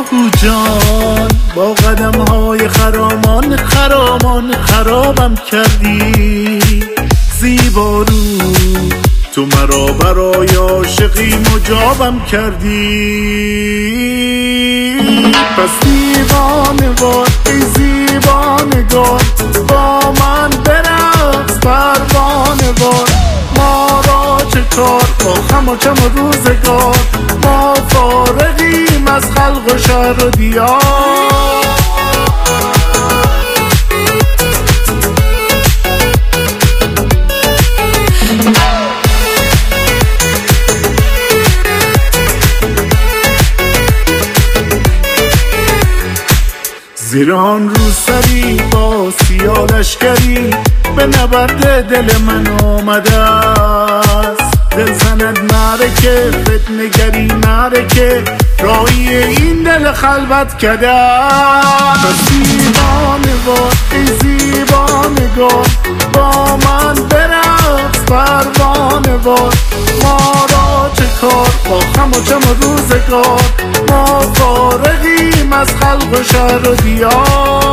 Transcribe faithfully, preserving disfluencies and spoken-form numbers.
آهو جان با قدم های خرامان خرامان خرابم کردی زیبا رو تو مرا برای عاشقی مجابم کردی پس دیوانه وار ای زیبانگار با من برقص پروانه وار ما را چه کار با خم و چم و روزگار ما فارغیم از خلق و شهر و دیار زیر آن روسری با سیاه لشکری به نبرد دل من آمده است دل زند معرکه فتنگری معرکه راهی این دل خلوت کرده است پس دیوانه وار ای زیبانگار با من برقص پروانه وار ما را چه کار با خم و چم و روزگار ما فارغیم از خلق و شهر و دیار